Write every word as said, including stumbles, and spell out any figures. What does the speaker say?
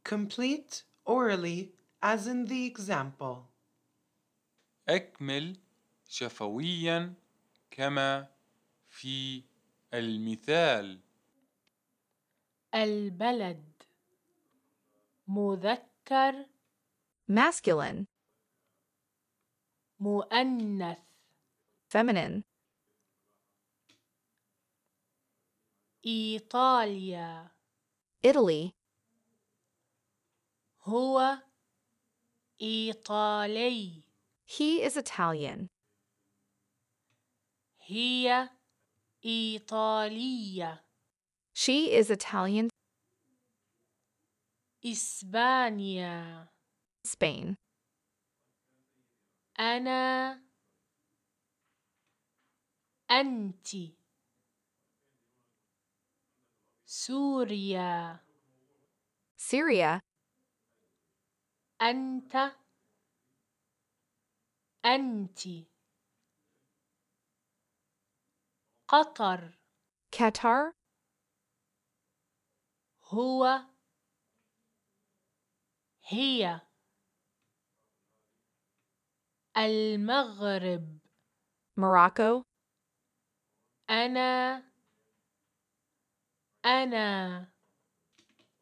Complete orally as in the example. أكمل شفويا كما في المثال. البلد مذكر masculine, مؤنث feminine, إيطاليا Italy, هو إيطالي he is Italian, هي إيطالية she is Italian, إسبانيا Spain, أنا أنت سوريا Syria, أنت أنت قطر Qatar, هو هي المغرب Morocco, أنا أنا